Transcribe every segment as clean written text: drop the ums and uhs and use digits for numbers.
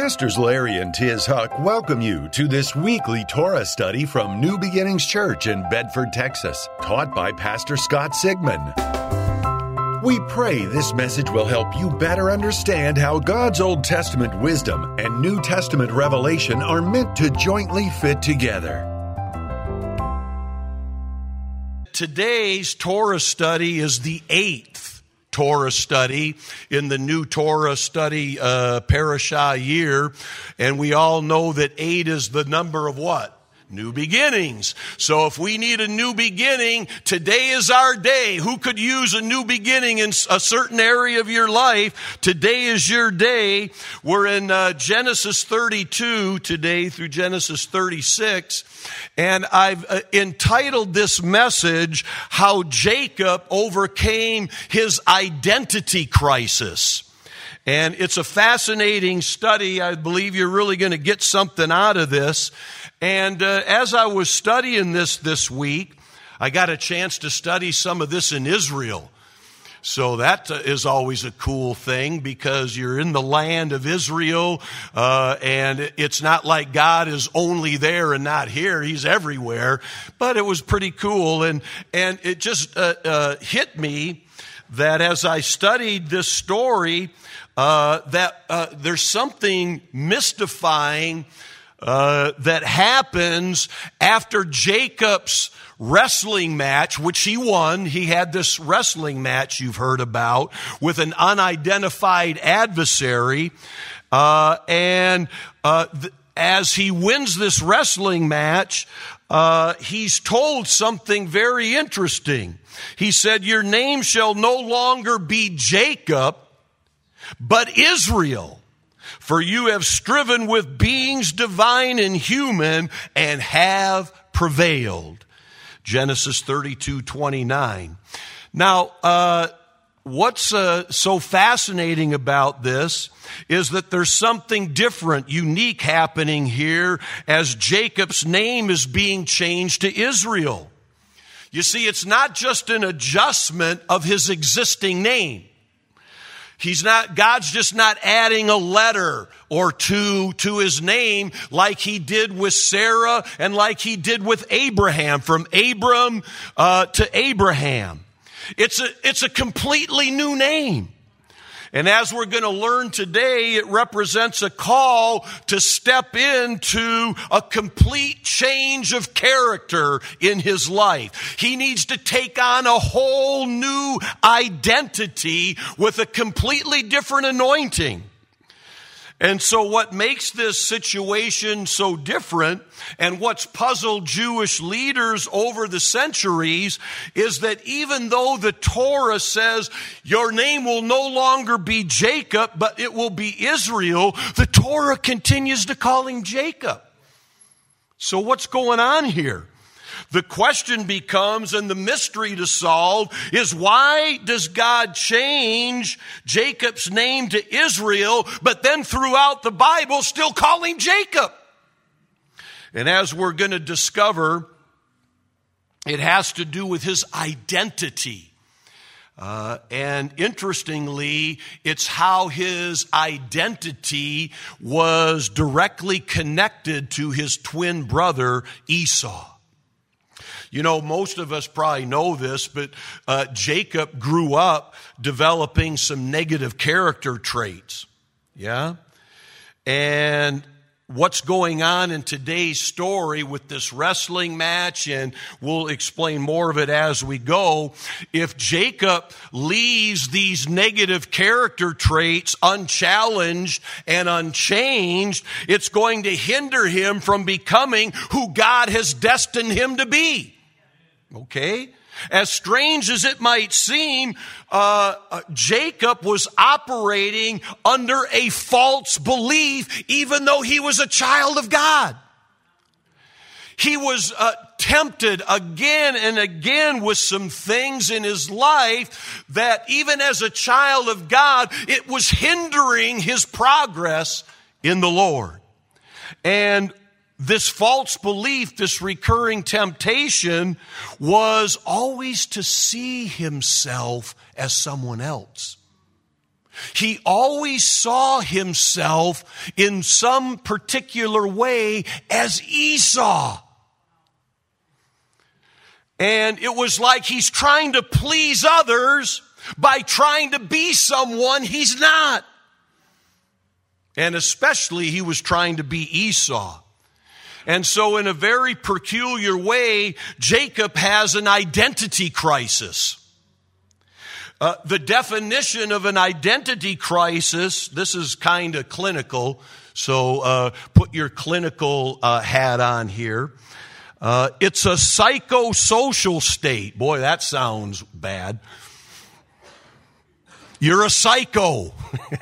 Pastors Larry and Tiz Huck welcome you to this weekly Torah study from New Beginnings Church in Bedford, Texas, taught by Pastor Scott Sigmund. We pray this message will help you better understand how God's Old Testament wisdom and New Testament revelation are meant to jointly fit together. Today's Torah study is the 8th Torah study in the new Torah study parashah year. And we all know that 8 is the number of what? New beginnings. So if we need a new beginning, today is our day. Who could use a new beginning in a certain area of your life? Today is your day. We're in Genesis 32 today through Genesis 36. And I've entitled this message, How Jacob Overcame His Identity Crisis. And it's a fascinating study. I believe you're really going to get something out of this. And as I was studying this week, I got a chance to study some of this in Israel. So that is always a cool thing because you're in the land of Israel, and it's not like God is only there and not here. He's everywhere. But it was pretty cool, and it just hit me that as I studied this story, that there's something mystifying that happens after Jacob's wrestling match, which he won. He had this wrestling match you've heard about with an unidentified adversary. As he wins this wrestling match, he's told something very interesting. He said, "Your name shall no longer be Jacob, but Israel. For you have striven with beings divine and human and have prevailed." Genesis 32:29. Now, what's so fascinating about this is that there's something different, unique happening here as Jacob's name is being changed to Israel. You see, it's not just an adjustment of his existing name. God's just not adding a letter or two to his name like he did with Sarah and like he did with Abraham, from Abram to Abraham. It's a completely new name. And as we're going to learn today, it represents a call to step into a complete change of character in his life. He needs to take on a whole new identity with a completely different anointing. And so what makes this situation so different and what's puzzled Jewish leaders over the centuries is that even though the Torah says your name will no longer be Jacob, but it will be Israel, the Torah continues to call him Jacob. So what's going on here? The question becomes, and the mystery to solve, is why does God change Jacob's name to Israel, but then throughout the Bible still call him Jacob? And as we're going to discover, it has to do with his identity. And interestingly, it's how his identity was directly connected to his twin brother Esau. You know, most of us probably know this, but Jacob grew up developing some negative character traits. Yeah? And what's going on in today's story with this wrestling match, and we'll explain more of it as we go. If Jacob leaves these negative character traits unchallenged and unchanged, it's going to hinder him from becoming who God has destined him to be. Okay? As strange as it might seem, Jacob was operating under a false belief, even though he was a child of God. He was tempted again and again with some things in his life that even as a child of God, it was hindering his progress in the Lord. And this false belief, this recurring temptation, was always to see himself as someone else. He always saw himself in some particular way as Esau. And it was like he's trying to please others by trying to be someone he's not. And especially he was trying to be Esau. And so in a very peculiar way, Jacob has an identity crisis. The definition of an identity crisis, this is kind of clinical, so put your clinical hat on here. It's a psychosocial state. Boy, that sounds bad. You're a psycho.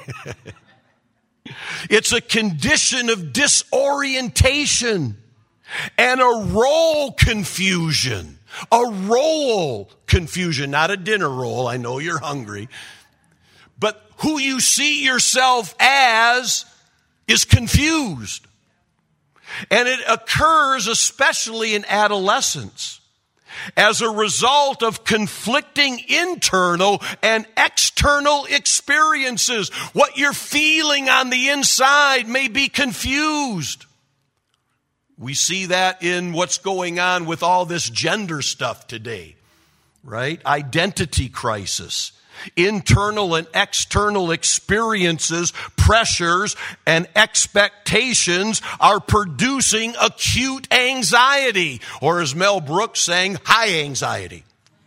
It's a condition of disorientation and a role confusion. A role confusion, not a dinner roll. I know you're hungry. But who you see yourself as is confused. And it occurs especially in adolescence as a result of conflicting internal and external experiences. What you're feeling on the inside may be confused. We see that in what's going on with all this gender stuff today, right? Identity crisis. Internal and external experiences, pressures, and expectations are producing acute anxiety, or as Mel Brooks sang, high anxiety.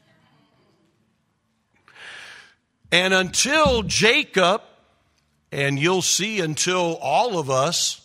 And until Jacob, and you'll see until all of us,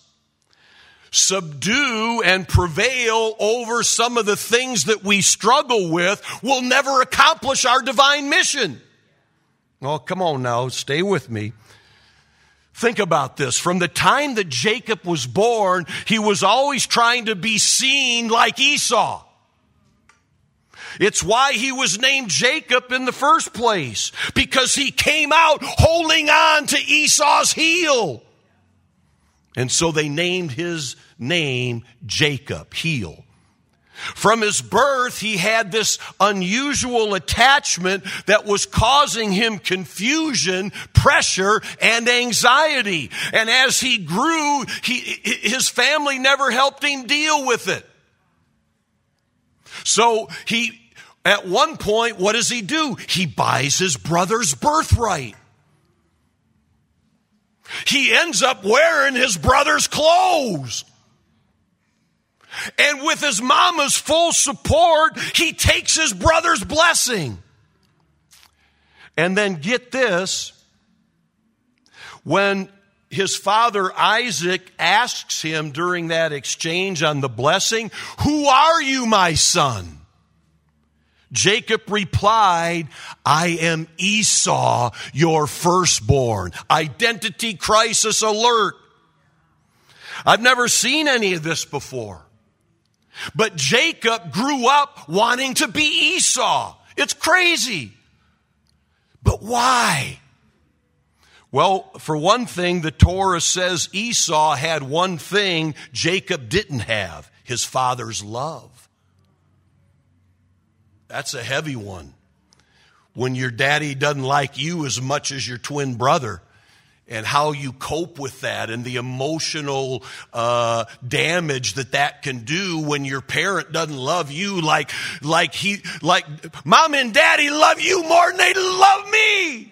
subdue and prevail over some of the things that we struggle with, we'll never accomplish our divine mission. Oh, come on now, stay with me. Think about this. From the time that Jacob was born, he was always trying to be seen like Esau. It's why he was named Jacob in the first place, because he came out holding on to Esau's heel. And so they named his name Jacob, heel. From his birth, he had this unusual attachment that was causing him confusion, pressure, and anxiety. And as he grew, his family never helped him deal with it. So at one point, what does he do? He buys his brother's birthright. He ends up wearing his brother's clothes. And with his mama's full support, he takes his brother's blessing. And then get this, when his father Isaac asks him during that exchange on the blessing, "Who are you, my son?" Jacob replied, "I am Esau, your firstborn." Identity crisis alert. I've never seen any of this before. But Jacob grew up wanting to be Esau. It's crazy. But why? Well, for one thing, the Torah says Esau had one thing Jacob didn't have: his father's love. That's a heavy one. When your daddy doesn't like you as much as your twin brother, and how you cope with that, and the emotional damage that can do when your parent doesn't love you like mom and daddy love you more than they love me.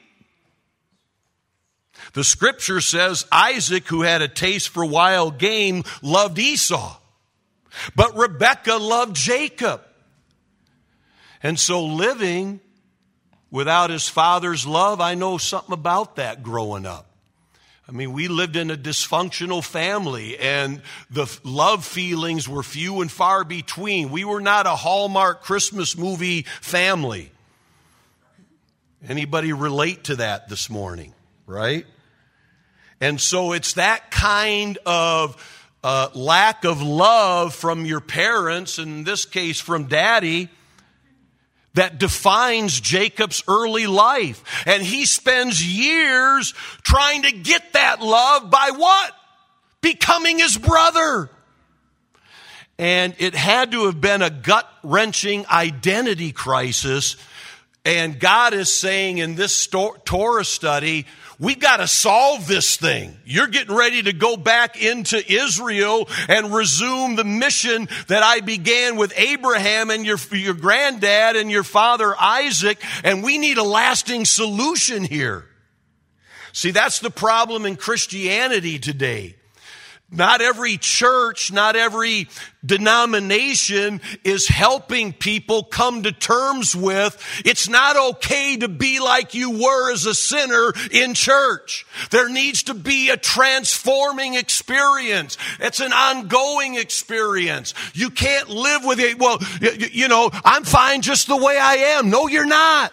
The scripture says Isaac, who had a taste for wild game, loved Esau, but Rebekah loved Jacob. And so living without his father's love, I know something about that growing up. I mean, we lived in a dysfunctional family, and the love feelings were few and far between. We were not a Hallmark Christmas movie family. Anybody relate to that this morning, right? And so it's that kind of lack of love from your parents, in this case from daddy, that defines Jacob's early life. And he spends years trying to get that love by what? Becoming his brother. And it had to have been a gut-wrenching identity crisis. And God is saying in this Torah study, We've got to solve this thing. You're getting ready to go back into Israel and resume the mission that I began with Abraham and your granddad and your father Isaac, and we need a lasting solution here. See, that's the problem in Christianity today. Not every church, not every denomination is helping people come to terms with it's not okay to be like you were as a sinner in church. There needs to be a transforming experience. It's an ongoing experience. You can't live with it. Well, I'm fine just the way I am. No, you're not.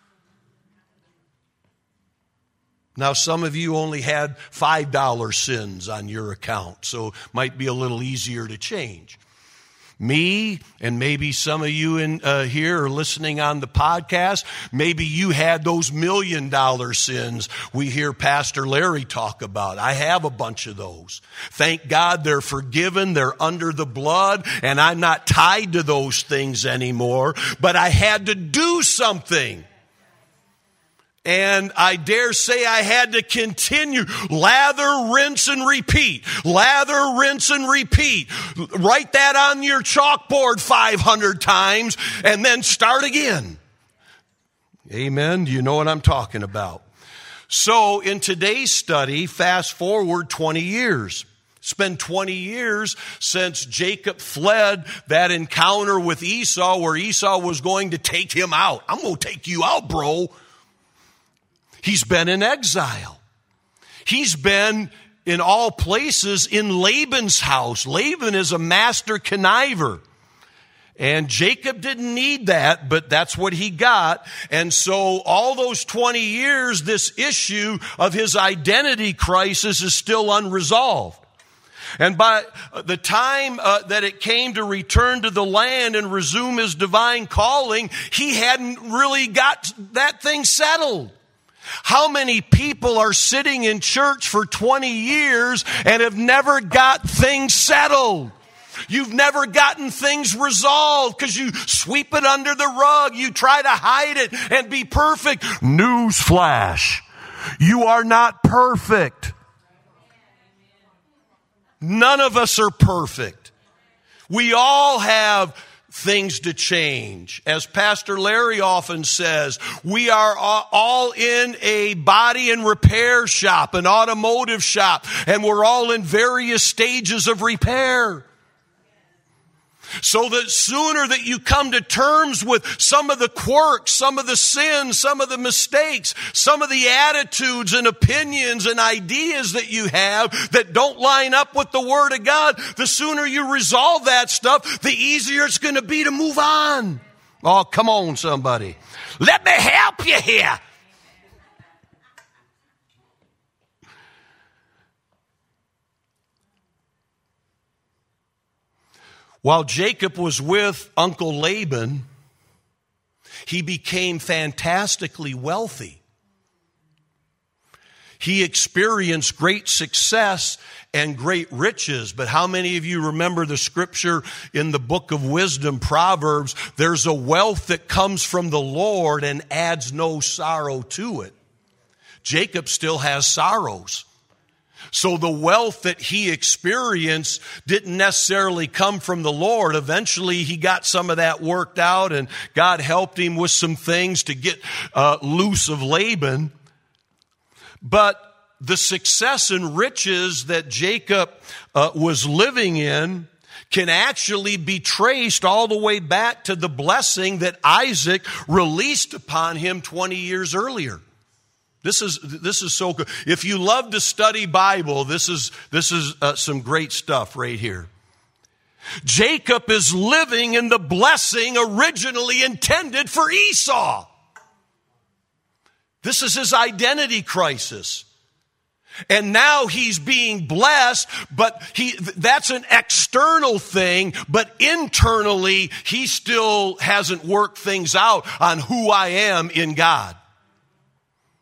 Now, some of you only had $5 sins on your account, so it might be a little easier to change. Me, and maybe some of you here are listening on the podcast, maybe you had those $1 million sins we hear Pastor Larry talk about. I have a bunch of those. Thank God they're forgiven, they're under the blood, and I'm not tied to those things anymore, but I had to do something. And I dare say I had to continue. Lather, rinse, and repeat. Lather, rinse, and repeat. Write that on your chalkboard 500 times and then start again. Amen. You know what I'm talking about. So in today's study, fast forward 20 years. It's been 20 years since Jacob fled that encounter with Esau where Esau was going to take him out. I'm going to take you out, bro. He's been in exile. He's been in all places in Laban's house. Laban is a master conniver. And Jacob didn't need that, but that's what he got. And so all those 20 years, this issue of his identity crisis is still unresolved. And by the time that it came to return to the land and resume his divine calling, he hadn't really got that thing settled. How many people are sitting in church for 20 years and have never got things settled? You've never gotten things resolved because you sweep it under the rug. You try to hide it and be perfect. Newsflash. You are not perfect. None of us are perfect. We all have things to change. As Pastor Larry often says, we are all in a body and repair shop, an automotive shop, and we're all in various stages of repair. So that sooner that you come to terms with some of the quirks, some of the sins, some of the mistakes, some of the attitudes and opinions and ideas that you have that don't line up with the Word of God, the sooner you resolve that stuff, the easier it's going to be to move on. Oh, come on, somebody. Let me help you here. While Jacob was with Uncle Laban, he became fantastically wealthy. He experienced great success and great riches. But how many of you remember the scripture in the book of wisdom, Proverbs? There's a wealth that comes from the Lord and adds no sorrow to it. Jacob still has sorrows. So the wealth that he experienced didn't necessarily come from the Lord. Eventually, he got some of that worked out, and God helped him with some things to get loose of Laban. But the success and riches that Jacob was living in can actually be traced all the way back to the blessing that Isaac released upon him 20 years earlier. This is so good. If you love to study Bible, this is some great stuff right here. Jacob is living in the blessing originally intended for Esau. This is his identity crisis. And now he's being blessed, but that's an external thing, but internally he still hasn't worked things out on who I am in God.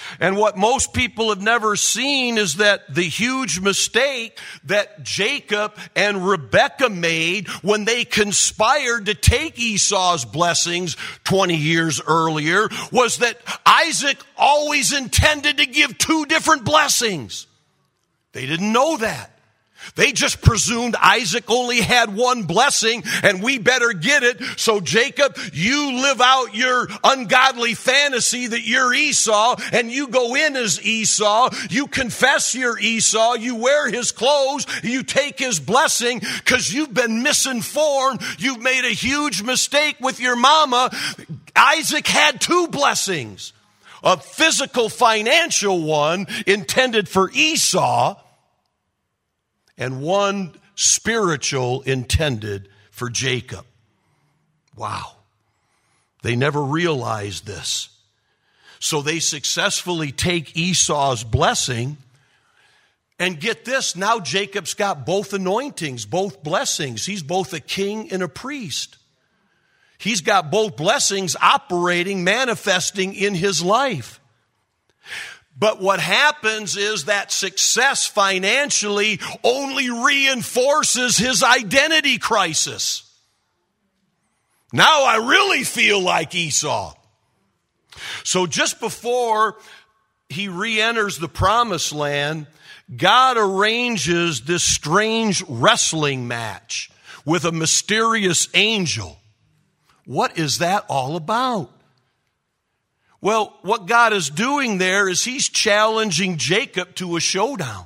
And what most people have never seen is that the huge mistake that Jacob and Rebekah made when they conspired to take Esau's blessings 20 years earlier was that Isaac always intended to give two different blessings. They didn't know that. They just presumed Isaac only had one blessing and we better get it. So Jacob, you live out your ungodly fantasy that you're Esau and you go in as Esau. You confess you're Esau. You wear his clothes. You take his blessing because you've been misinformed. You've made a huge mistake with your mama. Isaac had two blessings, a physical, financial one intended for Esau, and one spiritual intended for Jacob. Wow. They never realized this. So they successfully take Esau's blessing. And get this, now Jacob's got both anointings, both blessings. He's both a king and a priest. He's got both blessings operating, manifesting in his life. But what happens is that success financially only reinforces his identity crisis. Now I really feel like Esau. So just before he re-enters the promised land, God arranges this strange wrestling match with a mysterious angel. What is that all about? Well, what God is doing there is he's challenging Jacob to a showdown.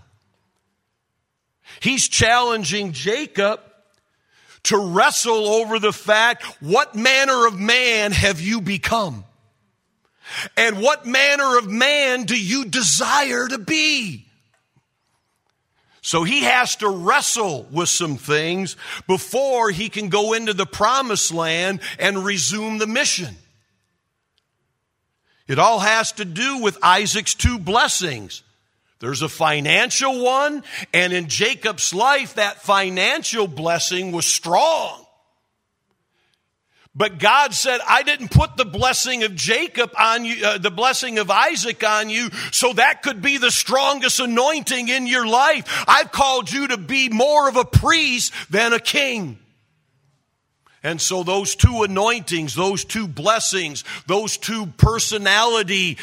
He's challenging Jacob to wrestle over the fact, what manner of man have you become? And what manner of man do you desire to be? So he has to wrestle with some things before he can go into the promised land and resume the mission. It all has to do with Isaac's two blessings. There's a financial one, and in Jacob's life, that financial blessing was strong. But God said, I didn't put the blessing of Jacob on you, the blessing of Isaac on you, so that could be the strongest anointing in your life. I've called you to be more of a priest than a king. And so those two anointings, those two blessings, those two personalities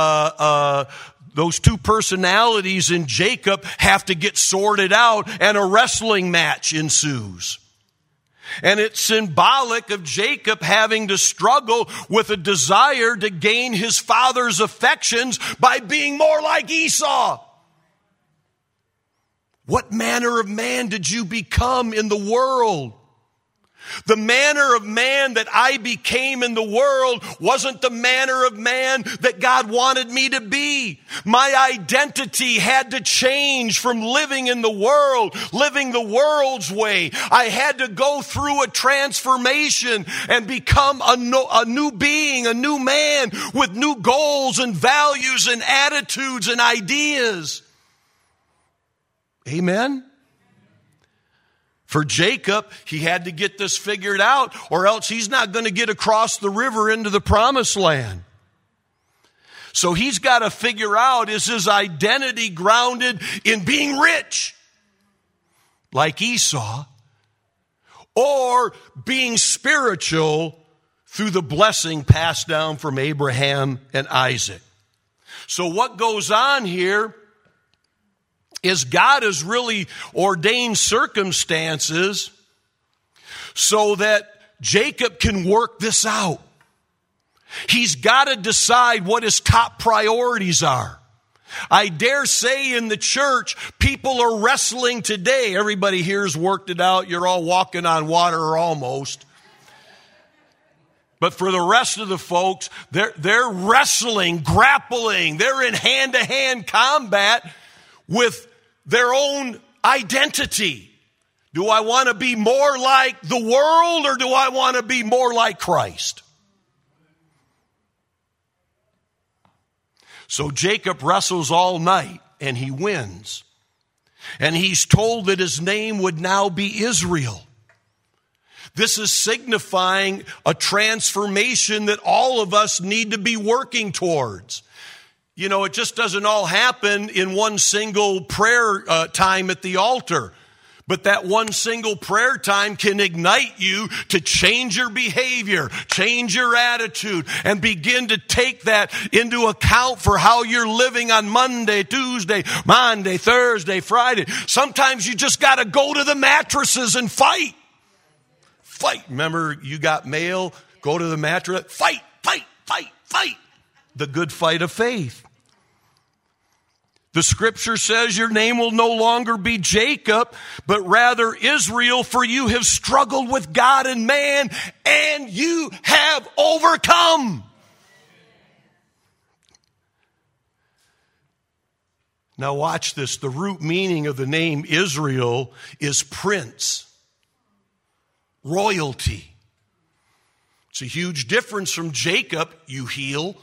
in Jacob have to get sorted out, and a wrestling match ensues. And it's symbolic of Jacob having to struggle with a desire to gain his father's affections by being more like Esau. What manner of man did you become in the world? The manner of man that I became in the world wasn't the manner of man that God wanted me to be. My identity had to change from living in the world, living the world's way. I had to go through a transformation and become a new being, a new man with new goals and values and attitudes and ideas. Amen? For Jacob, he had to get this figured out, or else he's not going to get across the river into the promised land. So he's got to figure out, is his identity grounded in being rich, like Esau, or being spiritual through the blessing passed down from Abraham and Isaac? So what goes on here is God has really ordained circumstances so that Jacob can work this out. He's got to decide what his top priorities are. I dare say in the church, people are wrestling today. Everybody here has worked it out. You're all walking on water or almost. But for the rest of the folks, they're wrestling, grappling. They're in hand-to-hand combat with their own identity. Do I want to be more like the world, or do I want to be more like Christ? So Jacob wrestles all night and he wins. And he's told that his name would now be Israel. This is signifying a transformation that all of us need to be working towards. it just doesn't all happen in one single prayer time at the altar. But that one single prayer time can ignite you to change your behavior, change your attitude, and begin to take that into account for how you're living on Monday, Tuesday, Monday, Thursday, Friday. Sometimes you just got to go to the mattresses and fight. Fight. Remember, you got mail, go to the mattress, fight, fight, fight, fight. The good fight of faith. The scripture says your name will no longer be Jacob, but rather Israel, for you have struggled with God and man, and you have overcome. Now watch this. The root meaning of the name Israel is prince, royalty. It's a huge difference from Jacob, you heel.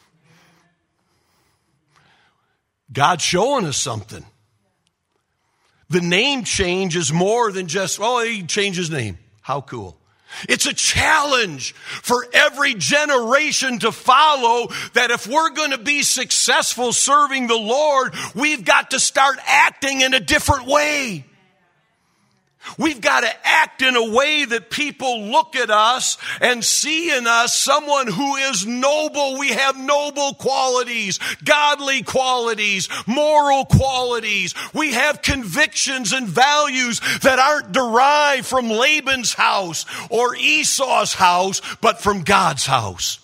God's showing us something. The name change is more than just, he changed his name. How cool. It's a challenge for every generation to follow that if we're going to be successful serving the Lord, we've got to start acting in a different way. We've got to act in a way that people look at us and see in us someone who is noble. We have noble qualities, godly qualities, moral qualities. We have convictions and values that aren't derived from Laban's house or Esau's house, but from God's house.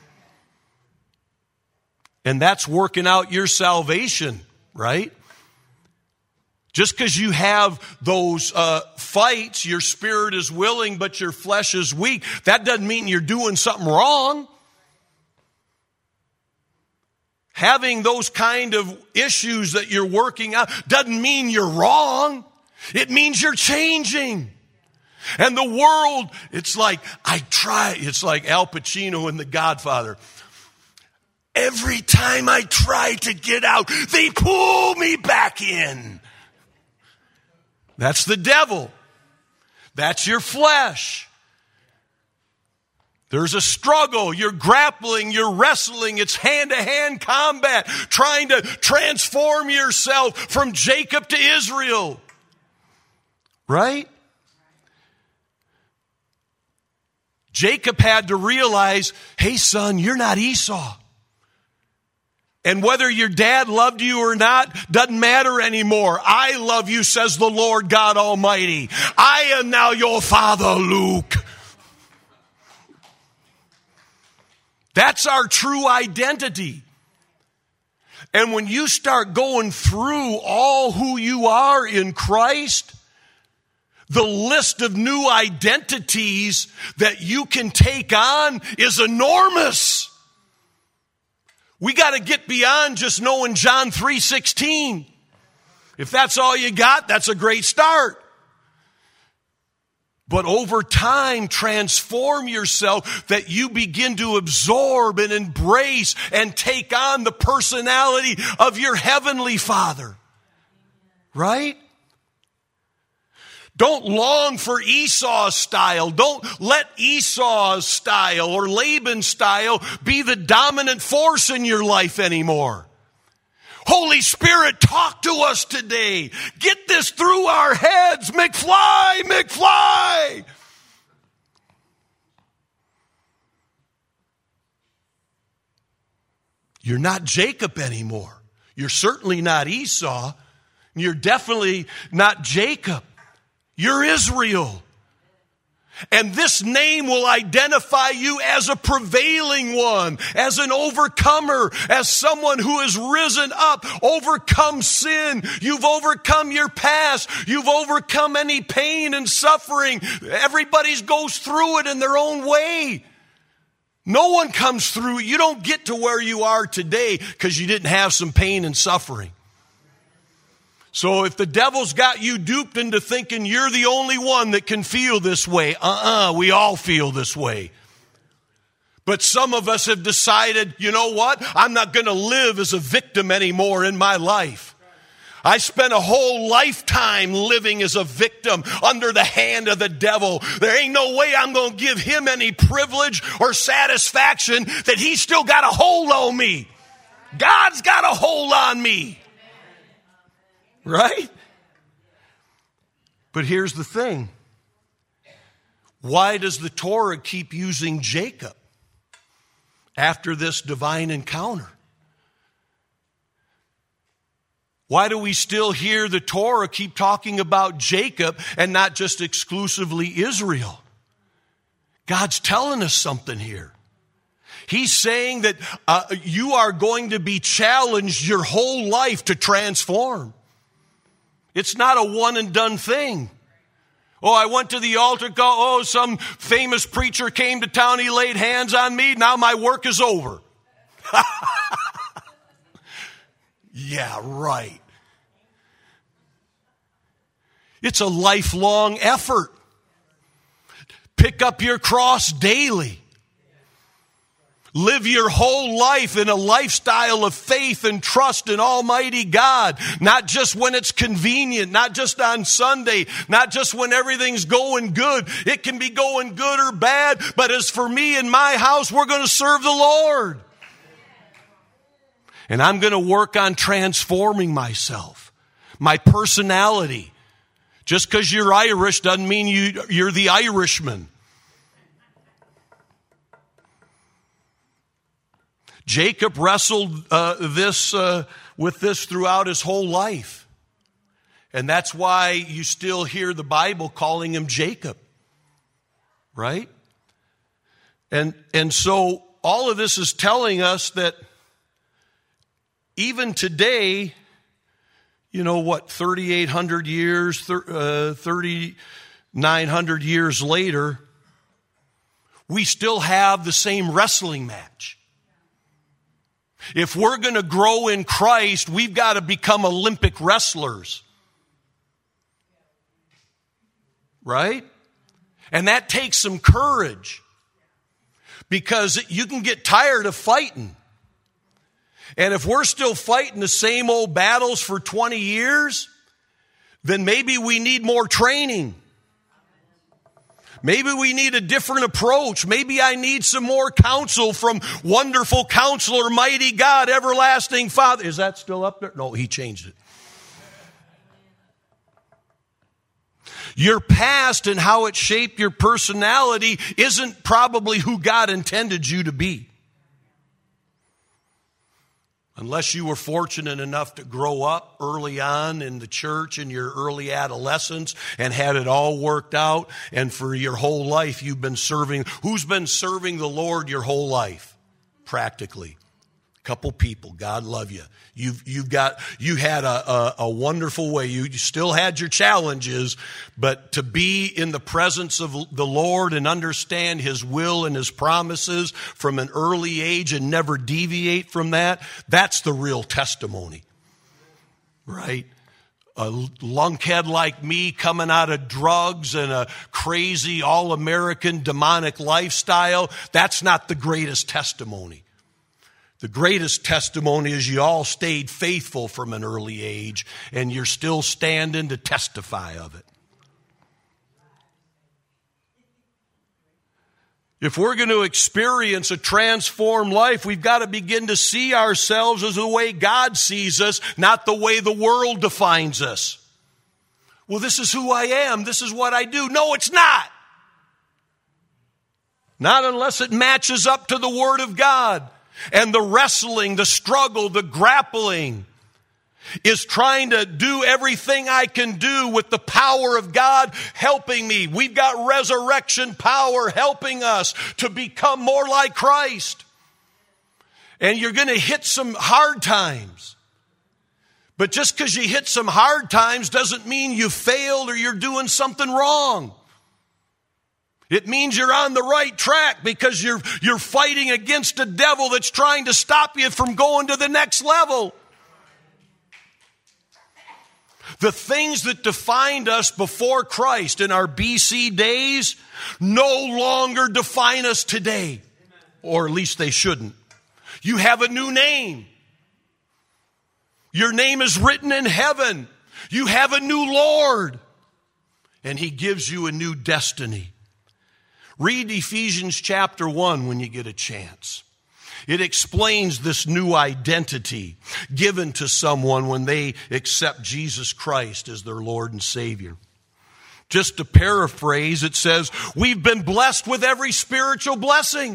And that's working out your salvation, right? Just because you have those fights, your spirit is willing, but your flesh is weak, that doesn't mean you're doing something wrong. Having those kind of issues that you're working out doesn't mean you're wrong. It means you're changing. And the world, it's like Al Pacino in The Godfather. Every time I try to get out, they pull me back in. That's the devil. That's your flesh. There's a struggle. You're grappling. You're wrestling. It's hand-to-hand combat, trying to transform yourself from Jacob to Israel. Right? Jacob had to realize, hey, son, you're not Esau. And whether your dad loved you or not doesn't matter anymore. I love you, says the Lord God Almighty. I am now your father, Luke. That's our true identity. And when you start going through all who you are in Christ, the list of new identities that you can take on is enormous. We got to get beyond just knowing John 3:16. If that's all you got, that's a great start. But over time, transform yourself that you begin to absorb and embrace and take on the personality of your heavenly Father. Right? Don't long for Esau's style. Don't let Esau's style or Laban's style be the dominant force in your life anymore. Holy Spirit, talk to us today. Get this through our heads. McFly, McFly. You're not Jacob anymore. You're certainly not Esau. You're definitely not Jacob. You're Israel. And this name will identify you as a prevailing one, as an overcomer, as someone who has risen up, overcome sin. You've overcome your past. You've overcome any pain and suffering. Everybody goes through it in their own way. No one comes through. You don't get to where you are today because you didn't have some pain and suffering. So if the devil's got you duped into thinking you're the only one that can feel this way, we all feel this way. But some of us have decided, you know what? I'm not going to live as a victim anymore in my life. I spent a whole lifetime living as a victim under the hand of the devil. There ain't no way I'm going to give him any privilege or satisfaction that he's still got a hold on me. God's got a hold on me. Right? But here's the thing. Why does the Torah keep using Jacob after this divine encounter? Why do we still hear the Torah keep talking about Jacob and not just exclusively Israel? God's telling us something here. He's saying that you are going to be challenged your whole life to transform. It's not a one and done thing. Oh, I went to the altar. Oh, some famous preacher came to town. He laid hands on me. Now my work is over. Yeah, right. It's a lifelong effort. Pick up your cross daily. Live your whole life in a lifestyle of faith and trust in Almighty God. Not just when it's convenient, not just on Sunday, not just when everything's going good. It can be going good or bad, but as for me and my house, we're going to serve the Lord. And I'm going to work on transforming myself, my personality. Just because you're Irish doesn't mean you're the Irishman. Jacob wrestled with this throughout his whole life. And that's why you still hear the Bible calling him Jacob. Right? And so all of this is telling us that even today, 3,800 years, 3,900 years later, we still have the same wrestling match. If we're going to grow in Christ, we've got to become Olympic wrestlers. Right? And that takes some courage. Because you can get tired of fighting. And if we're still fighting the same old battles for 20 years, then maybe we need more training. Maybe we need a different approach. Maybe I need some more counsel from Wonderful Counselor, Mighty God, Everlasting Father. Is that still up there? No, he changed it. Your past and how it shaped your personality isn't probably who God intended you to be. Unless you were fortunate enough to grow up early on in the church in your early adolescence and had it all worked out, and for your whole life you've been serving. Who's been serving the Lord your whole life? Practically. A couple people. God love you. You had a wonderful way. You still had your challenges, but to be in the presence of the Lord and understand His will and His promises from an early age and never deviate from that, that's the real testimony. Right? A lunkhead like me coming out of drugs and a crazy all-American demonic lifestyle, that's not the greatest testimony. The greatest testimony is you all stayed faithful from an early age and you're still standing to testify of it. If we're going to experience a transformed life, we've got to begin to see ourselves as the way God sees us, not the way the world defines us. Well, this is who I am. This is what I do. No, it's not. Not unless it matches up to the Word of God. And the wrestling, the struggle, the grappling is trying to do everything I can do with the power of God helping me. We've got resurrection power helping us to become more like Christ. And you're going to hit some hard times. But just because you hit some hard times doesn't mean you failed or you're doing something wrong. It means you're on the right track because you're fighting against a devil that's trying to stop you from going to the next level. The things that defined us before Christ in our BC days no longer define us today. Or at least they shouldn't. You have a new name. Your name is written in heaven. You have a new Lord. And He gives you a new destiny. Read Ephesians chapter 1 when you get a chance. It explains this new identity given to someone when they accept Jesus Christ as their Lord and Savior. Just to paraphrase, it says, we've been blessed with every spiritual blessing.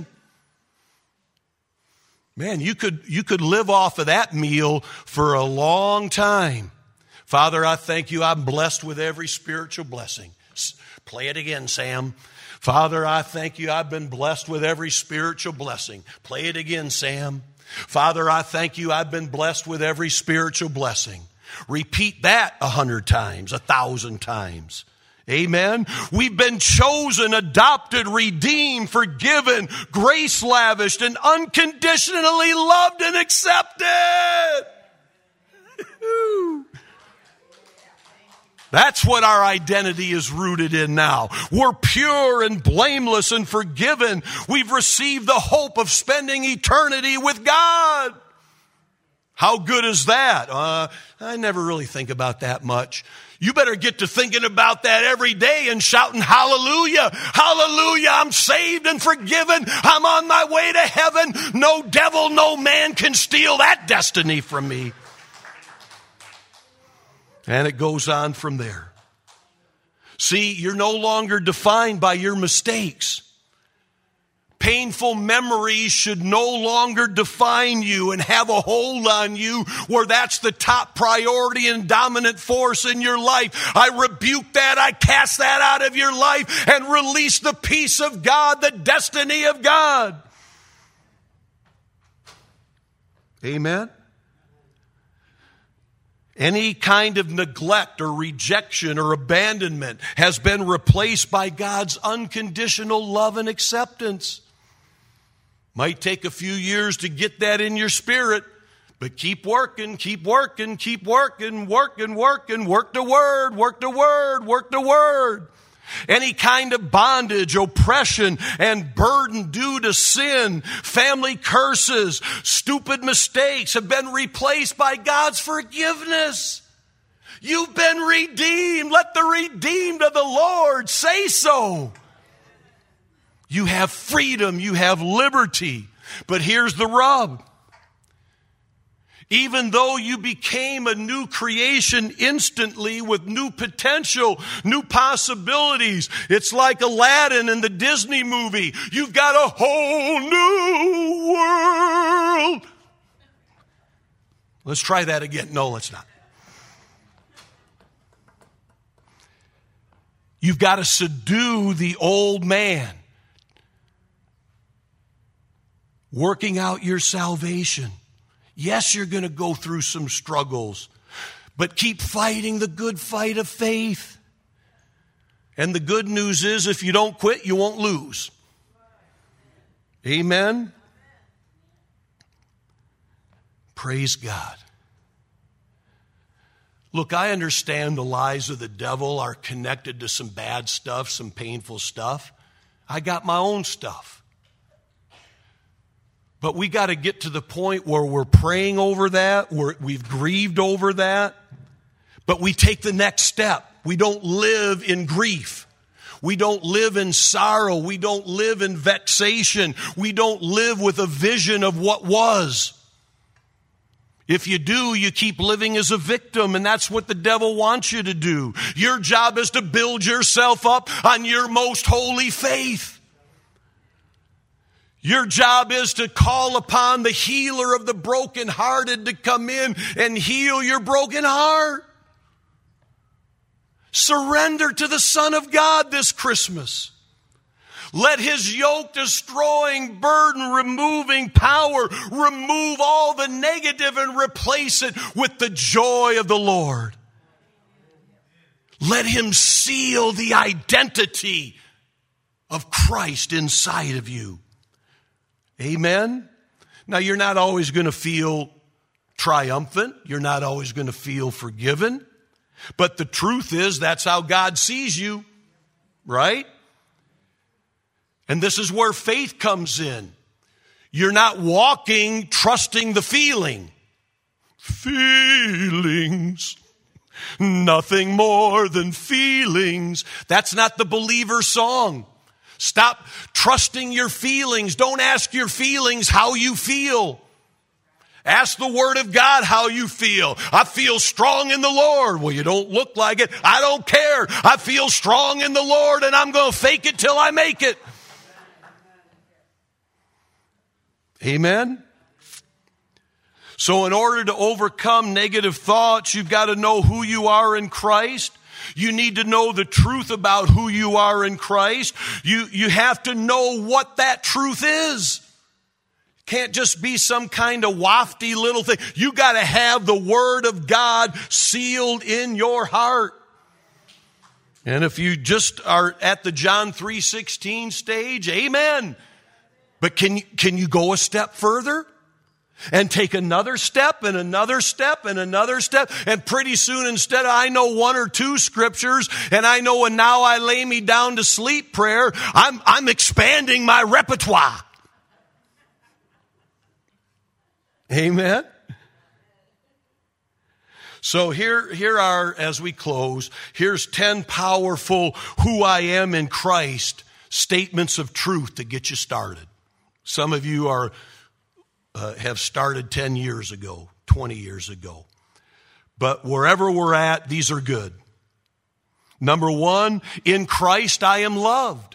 Man, you could live off of that meal for a long time. Father, I thank you, I'm blessed with every spiritual blessing. Play it again, Sam. Father, I thank you, I've been blessed with every spiritual blessing. Play it again, Sam. Father, I thank you, I've been blessed with every spiritual blessing. Repeat that 100 times, 1,000 times. Amen. We've been chosen, adopted, redeemed, forgiven, grace lavished, and unconditionally loved and accepted. That's what our identity is rooted in now. We're pure and blameless and forgiven. We've received the hope of spending eternity with God. How good is that? I never really think about that much. You better get to thinking about that every day and shouting, hallelujah, hallelujah, I'm saved and forgiven. I'm on my way to heaven. No devil, no man can steal that destiny from me. And it goes on from there. See, you're no longer defined by your mistakes. Painful memories should no longer define you and have a hold on you where that's the top priority and dominant force in your life. I rebuke that. I cast that out of your life and release the peace of God, the destiny of God. Amen. Any kind of neglect or rejection or abandonment has been replaced by God's unconditional love and acceptance. Might take a few years to get that in your spirit, but keep working, keep working, keep working, work the word, work the word, work the word. Any kind of bondage, oppression, and burden due to sin, family curses, stupid mistakes have been replaced by God's forgiveness. You've been redeemed. Let the redeemed of the Lord say so. You have freedom. You have liberty. But here's the rub. Even though you became a new creation instantly with new potential, new possibilities, it's like Aladdin in the Disney movie. You've got a whole new world. Let's try that again. No, let's not. You've got to subdue the old man, working out your salvation. Yes, you're going to go through some struggles, but keep fighting the good fight of faith. And the good news is if you don't quit, you won't lose. Amen? Praise God. Look, I understand the lies of the devil are connected to some bad stuff, some painful stuff. I got my own stuff. But we got to get to the point where we're praying over that, we've grieved over that, but we take the next step. We don't live in grief. We don't live in sorrow. We don't live in vexation. We don't live with a vision of what was. If you do, you keep living as a victim, and that's what the devil wants you to do. Your job is to build yourself up on your most holy faith. Your job is to call upon the healer of the brokenhearted to come in and heal your broken heart. Surrender to the Son of God this Christmas. Let his yoke-destroying, burden-removing power remove all the negative and replace it with the joy of the Lord. Let him seal the identity of Christ inside of you. Amen? Now, you're not always going to feel triumphant. You're not always going to feel forgiven. But the truth is, that's how God sees you, right? And this is where faith comes in. You're not walking trusting the feeling. Feelings. Nothing more than feelings. That's not the believer song. Stop trusting your feelings. Don't ask your feelings how you feel. Ask the Word of God how you feel. I feel strong in the Lord. Well, you don't look like it. I don't care. I feel strong in the Lord, and I'm going to fake it till I make it. Amen? So in order to overcome negative thoughts, you've got to know who you are in Christ. You need to know the truth about who you are in Christ. You have to know what that truth is. Can't just be some kind of wafty little thing. You got to have the Word of God sealed in your heart. And if you just are at the John 3:16 stage, amen. But can you go a step further? And take another step and another step and another step. And pretty soon, instead of I know one or two scriptures and I know and now I lay me down to sleep prayer, I'm expanding my repertoire. Amen. So here are, as we close, here's 10 powerful who I am in Christ statements of truth to get you started. Some of you have started 10 years ago, 20 years ago. But wherever we're at, these are good. Number 1, in Christ I am loved.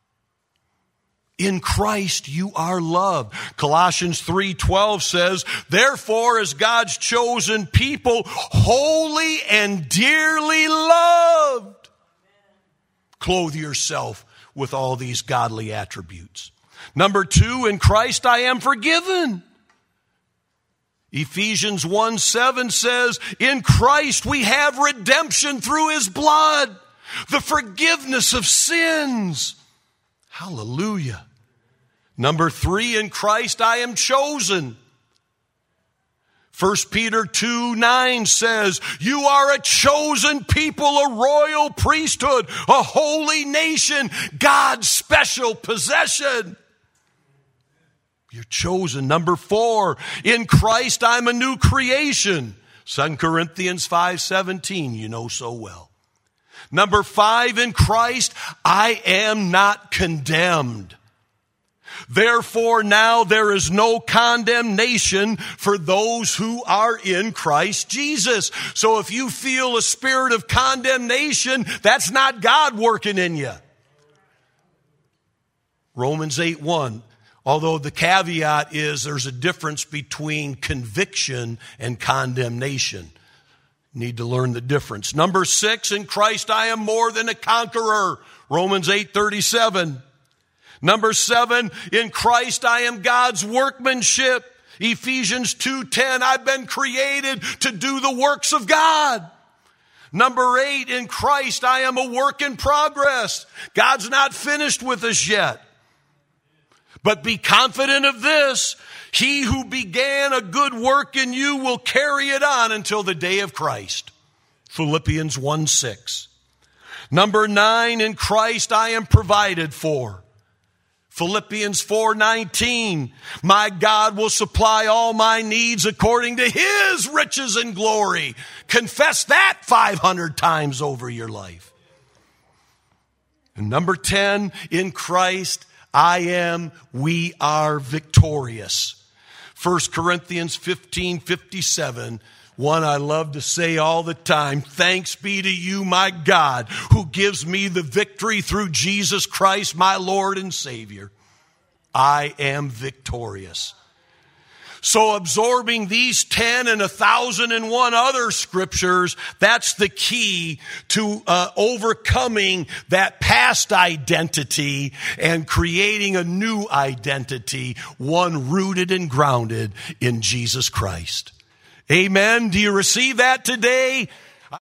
In Christ you are loved. Colossians 3:12 says, therefore as God's chosen people, holy and dearly loved, clothe yourself with all these godly attributes. Number 2, in Christ I am forgiven. Ephesians 1:7 says, in Christ we have redemption through His blood, the forgiveness of sins. Hallelujah. Number 3, in Christ I am chosen. 1 Peter 2:9 says, you are a chosen people, a royal priesthood, a holy nation, God's special possession. You're chosen. Number 4, in Christ I'm a new creation. 2 Corinthians 5:17, you know so well. Number 5, in Christ I am not condemned. Therefore now there is no condemnation for those who are in Christ Jesus. So if you feel a spirit of condemnation, that's not God working in you. Romans 8:1. Although the caveat is there's a difference between conviction and condemnation. Need to learn the difference. Number 6, in Christ I am more than a conqueror. Romans 8:37. Number 7, in Christ I am God's workmanship. Ephesians 2:10, I've been created to do the works of God. Number 8, in Christ I am a work in progress. God's not finished with us yet. But be confident of this, he who began a good work in you will carry it on until the day of Christ. Philippians 1:6. Number 9, in Christ I am provided for. Philippians 4:19, my God will supply all my needs according to His riches and glory. Confess that 500 times over your life. And number 10, in Christ we are victorious. 1 Corinthians 15:57, one I love to say all the time, thanks be to you, my God, who gives me the victory through Jesus Christ, my Lord and Savior. I am victorious. So absorbing these 10 and 1,001 other scriptures, that's the key to overcoming that past identity and creating a new identity, one rooted and grounded in Jesus Christ. Amen. Do you receive that today?